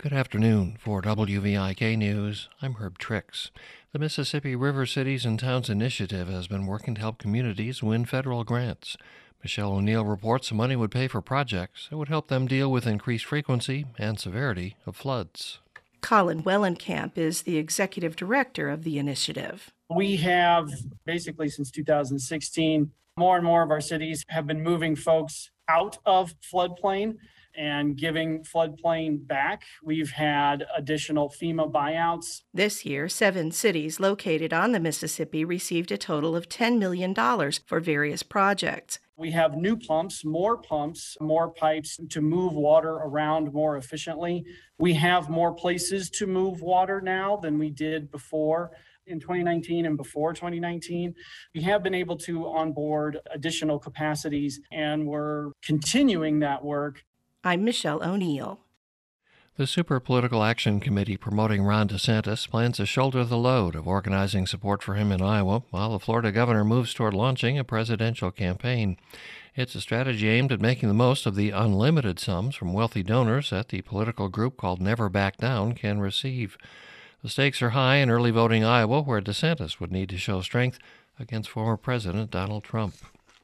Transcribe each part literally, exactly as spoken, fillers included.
Good afternoon. For W V I K News, I'm Herb Trix. The Mississippi River Cities and Towns Initiative has been working to help communities win federal grants. Michelle O'Neill reports the money would pay for projects that would help them deal with increased frequency and severity of floods. Colin Wellenkamp is the executive director of the initiative. We have basically since two thousand sixteen, more and more of our cities have been moving folks out of floodplain and giving floodplain back. We've had additional FEMA buyouts. This year, seven cities located on the Mississippi received a total of ten million dollars for various projects. We have new pumps, more pumps, more pipes to move water around more efficiently. We have more places to move water now than we did before. In twenty nineteen and before twenty nineteen, we have been able to onboard additional capacities, and we're continuing that work. I'm Michelle O'Neill. The Super Political Action Committee promoting Ron DeSantis plans to shoulder the load of organizing support for him in Iowa while the Florida governor moves toward launching a presidential campaign. It's a strategy aimed at making the most of the unlimited sums from wealthy donors that the political group called Never Back Down can receive. The stakes are high in early voting Iowa, where DeSantis would need to show strength against former President Donald Trump.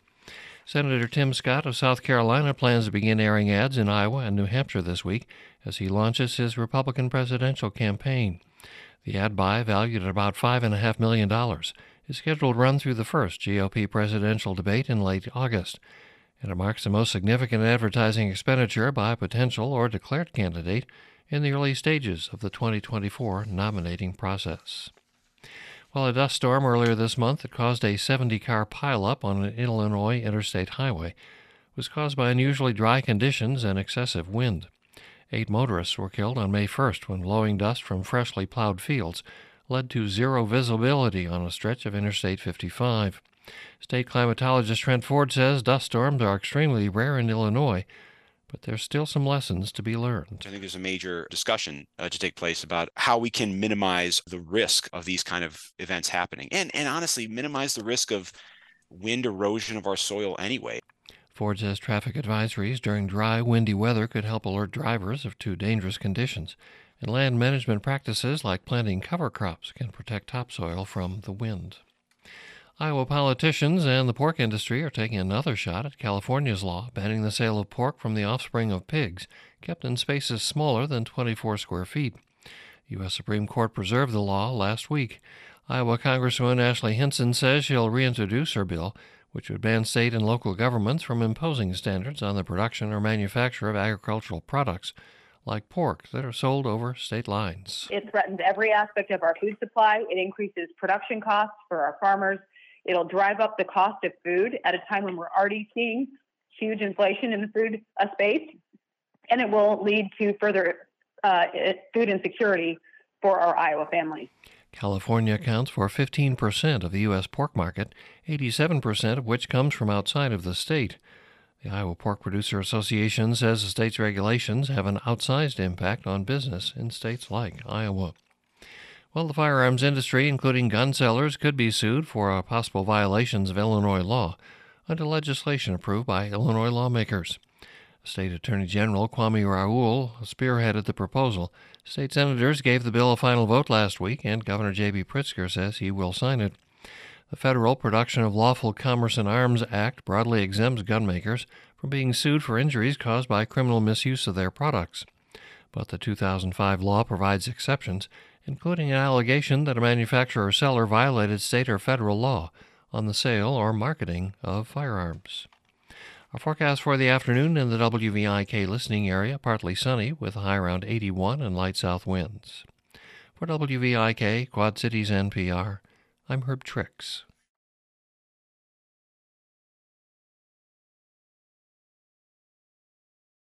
Senator Tim Scott of South Carolina plans to begin airing ads in Iowa and New Hampshire this week as he launches his Republican presidential campaign. The ad buy, valued at about five point five million dollars, is scheduled to run through the first G O P presidential debate in late August, and it marks the most significant advertising expenditure by a potential or declared candidate in the early stages of the twenty twenty-four nominating process. Well, a dust storm earlier this month that caused a seventy-car pileup on an Illinois interstate highway was caused by unusually dry conditions and excessive wind. Eight motorists were killed on May first when blowing dust from freshly plowed fields led to zero visibility on a stretch of Interstate fifty-five. State climatologist Trent Ford says dust storms are extremely rare in Illinois, but there's still some lessons to be learned. I think there's a major discussion uh, to take place about how we can minimize the risk of these kind of events happening and, and honestly minimize the risk of wind erosion of our soil anyway. Ford says traffic advisories during dry, windy weather could help alert drivers of two dangerous conditions, and land management practices like planting cover crops can protect topsoil from the wind. Iowa politicians and the pork industry are taking another shot at California's law banning the sale of pork from the offspring of pigs kept in spaces smaller than twenty-four square feet. The U S Supreme Court preserved the law last week. Iowa Congresswoman Ashley Hinson says she'll reintroduce her bill, which would ban state and local governments from imposing standards on the production or manufacture of agricultural products like pork that are sold over state lines. It threatens every aspect of our food supply. It increases production costs for our farmers. It'll drive up the cost of food at a time when we're already seeing huge inflation in the food uh, space, and it will lead to further uh, food insecurity for our Iowa families. California accounts for fifteen percent of the U S pork market, eighty-seven percent of which comes from outside of the state. The Iowa Pork Producer Association says the state's regulations have an outsized impact on business in states like Iowa. Well, the firearms industry, including gun sellers, could be sued for possible violations of Illinois law under legislation approved by Illinois lawmakers. State Attorney General Kwame Raoul spearheaded the proposal. State senators gave the bill a final vote last week, and Governor J B Pritzker says he will sign it. The Federal Production of Lawful Commerce in Arms Act broadly exempts gun makers from being sued for injuries caused by criminal misuse of their products. But the two thousand five law provides exceptions, including an allegation that a manufacturer or seller violated state or federal law on the sale or marketing of firearms. Our forecast for the afternoon in the W V I K listening area, partly sunny with a high around eighty-one and light south winds. For W V I K, Quad Cities N P R, I'm Herb Trix.